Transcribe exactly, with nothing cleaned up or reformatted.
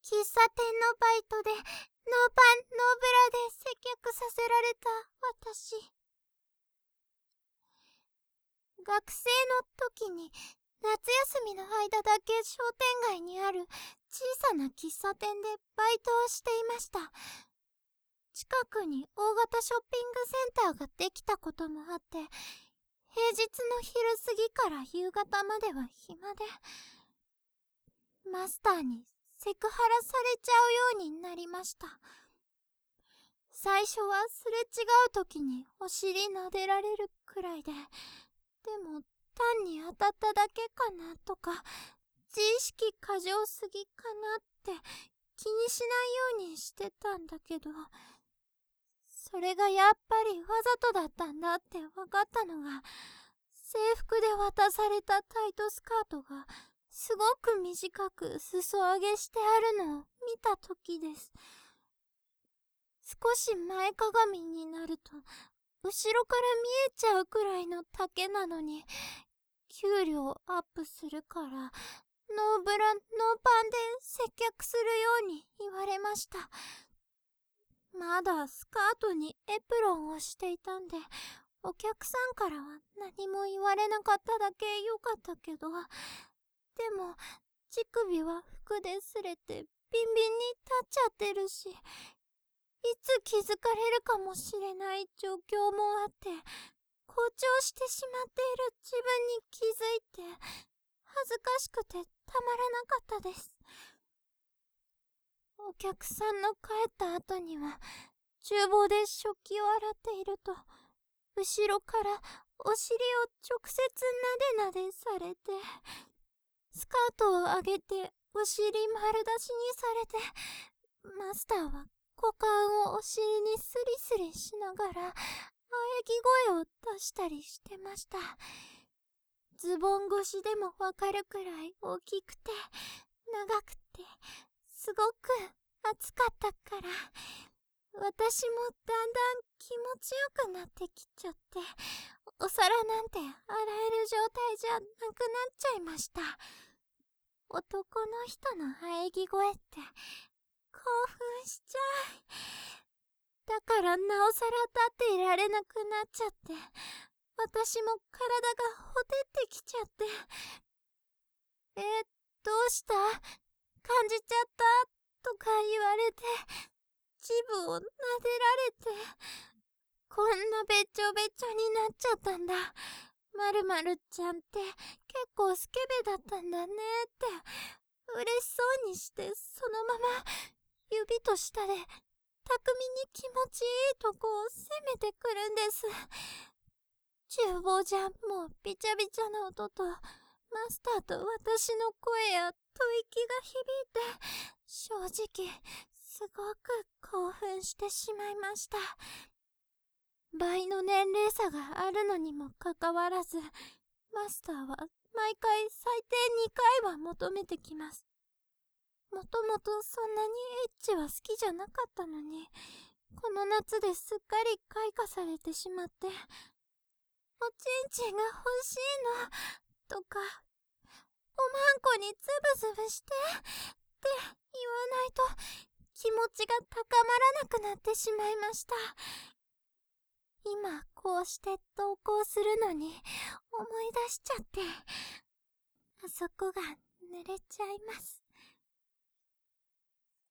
喫茶店のバイトでノーパンノーブラで接客させられた私。学生の時に夏休みの間だけ商店街にある小さな喫茶店でバイトをしていました。近くに大型ショッピングセンターができたこともあって、平日の昼過ぎから夕方までは暇で、マスターにセクハラされちゃうようになりました。最初はすれ違う時にお尻撫でられるくらいで、でも単に当たっただけかなとか、自意識過剰すぎかなって気にしないようにしてたんだけど、それがやっぱりわざとだったんだって分かったのが、制服で渡されたタイトスカートがすごく短く裾上げしてあるのを見た時です。少し前かがみになると後ろから見えちゃうくらいの丈なのに、給料アップするからノーブラノーパンで接客するように言われました。まだスカートにエプロンをしていたんで、お客さんからは何も言われなかっただけよかったけど、でも乳首は服で擦れてビンビンに立っちゃってるし、いつ気づかれるかもしれない状況もあって、紅潮してしまっている自分に気づいて恥ずかしくてたまらなかったです。お客さんの帰った後には厨房で食器を洗っていると、後ろからお尻を直接なでなでされて、スカートを上げてお尻丸出しにされて、マスターは股間をお尻にスリスリしながら喘ぎ声を出したりしてました。ズボン越しでもわかるくらい大きくて長くてすごく暑かったから、私もだんだん気持ちよくなってきちゃって、お皿なんて洗える状態じゃなくなっちゃいました。男の人の喘ぎ声って興奮しちゃう。だからなおさら立っていられなくなっちゃって、私も体がほてってきちゃって、え、どうした？感じちゃったとか言われて、ジブを撫でられて、こんなべちょべちょになっちゃったんだ。まるまるちゃんって結構スケベだったんだねって嬉しそうにして、そのまま指と舌で巧みに気持ちいいとこを攻めてくるんです。厨房じゃもうびちゃびちゃな音とマスターと私の声や吐息が響いて、正直すごく興奮してしまいました。倍の年齢差があるのにもかかわらず、マスターは毎回最低にかいは求めてきます。もともとそんなにエッチは好きじゃなかったのに、この夏ですっかり開花されてしまって、おちんちんが欲しいのとか、おまんこにズブズブしてって言わないと気持ちが高まらなくなってしまいました。今こうして投稿するのに思い出しちゃって、あそこが濡れちゃいます。